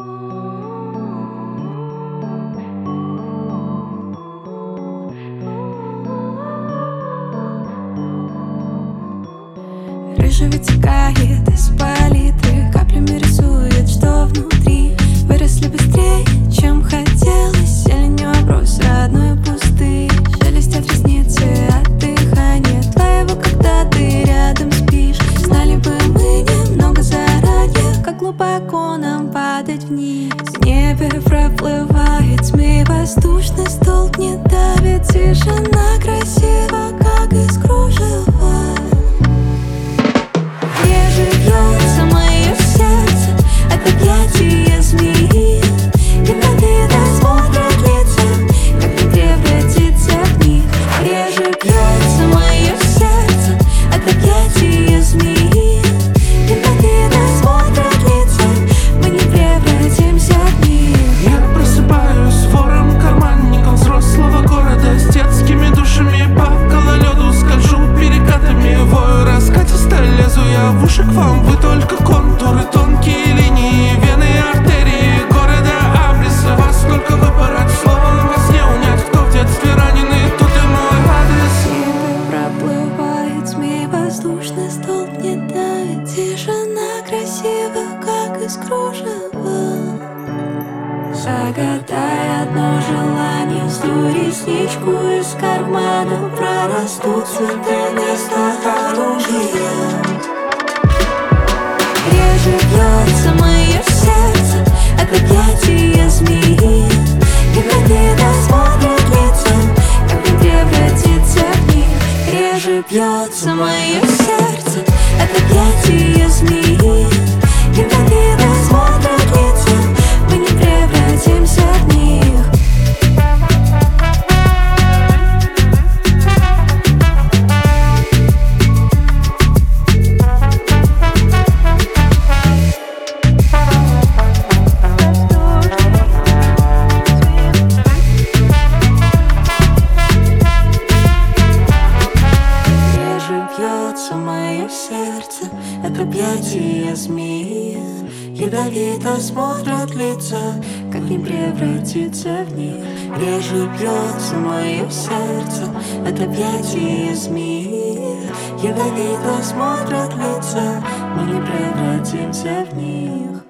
Рыжий вытекает из палитры, каплями рисует, что внутри. Выросли быстрее, чем хотелось. Зеленью оброс родной пустырь. Шелестят ресницы от дыхания твоего, когда ты рядом спишь. Знали бы мы немного заранее, как глубоко нам падать вниз. В небе проплывает змей, воздушный столб не давит. Тишина красива, как из кружева. Бьется мое сердце от объятия змеи. Ядовито смотрят лица, как не превратиться в них. Реже бьется мое сердце от объятия змеи. Ядовито смотрят лица, мы не превратимся в них. Я просыпаюсь вором, карманником взрослого города, с детскими душами по гололеду скольжу перекатами, вою раскатисто лезу я в уши к вам. Вы только контуры, тонкие линии, вены и артерии города Абриса. Вас только выпороть, словом вас не унять. Кто в детстве раненый, тут и мой адрес. В небе проплывает змей, воздушный столб не давит. Тишина красива, как из кружева. Загадай одно желание, сдуй ресничку из кармана. Прорастут цветы вместо оружия. Реже бьется мое сердце от объятия змеи. Ядовито смотрят лица, как не превратиться в них. Реже бьется мое сердце от объятия змеи. Ядовито смотрят лица, мы не превратимся в них. Бьется мое сердце от объятия змеи. Ядовито смотрят лица, как не превратиться в них. Реже бьется мое сердце от объятия змеи. Ядовито смотрят лица, мы не превратимся в них.